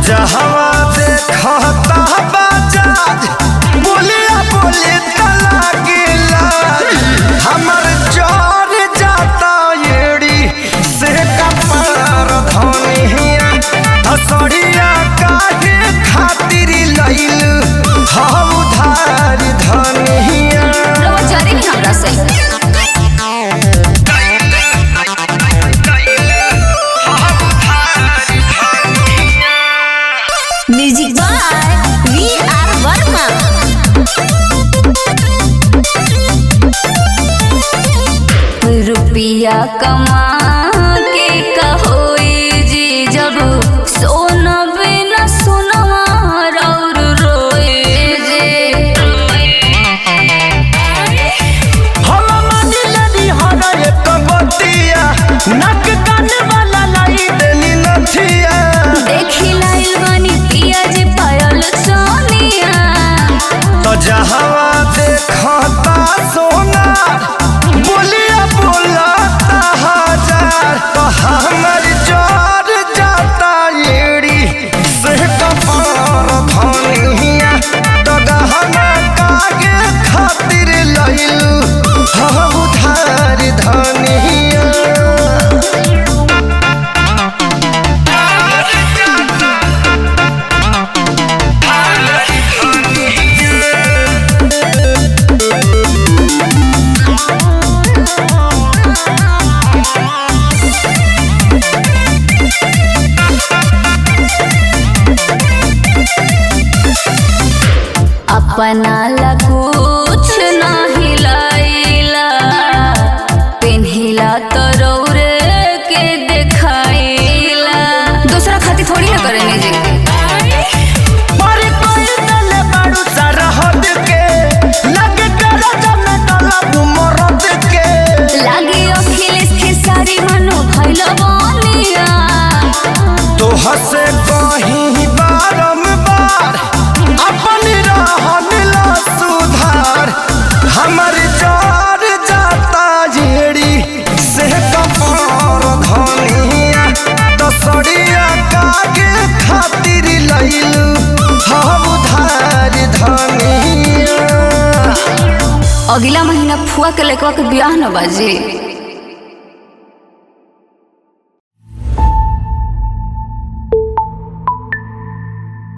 जहवा देखता बाजाज बोलिया बोली तला गिला हमर जोर जाता एड़ी से कपार धनिया हसड़िया काहे खातिर लइल हम उधार धनिया रोजारी नहीं हमरा से म्यूजिक बाय वी.आर. वर्मा। रुपया कमा के कहोई जी जब सोना बिना सोनवा और रोए जे हम मानी लड़ी हरा एक बतिया नक कान वाला लाई देनी नथिया देखी लाइल बानी पिया जी पायल सोनिया तो जहवा देखता सोना बोलिया बोलाता हजार तो हमर जोर जाता एड़ी से कपार धनिया तो गहना कागे खातिर लइलू हम उधार धनिया अपना ला कुछ ना हिलाइला पेन्हिला तो रौरे के देखाइला दूसरा खातिर थोड़ी ना करेंगे जी पर कोई तले बाड़ू सरहद के लगे करा जमे तला मरद के लागी अखिलेश के सारी मनो भइल बनिया तो हसे कहीं बारंबार अपन रहन ला सुधार हमर जोर जाता जेड़ी से कपार धनिया तो सड़िया कागे खातिर लइलू हम उधार धनिया अगला महीना फुआ के लड़का के ब्याह न बाजी।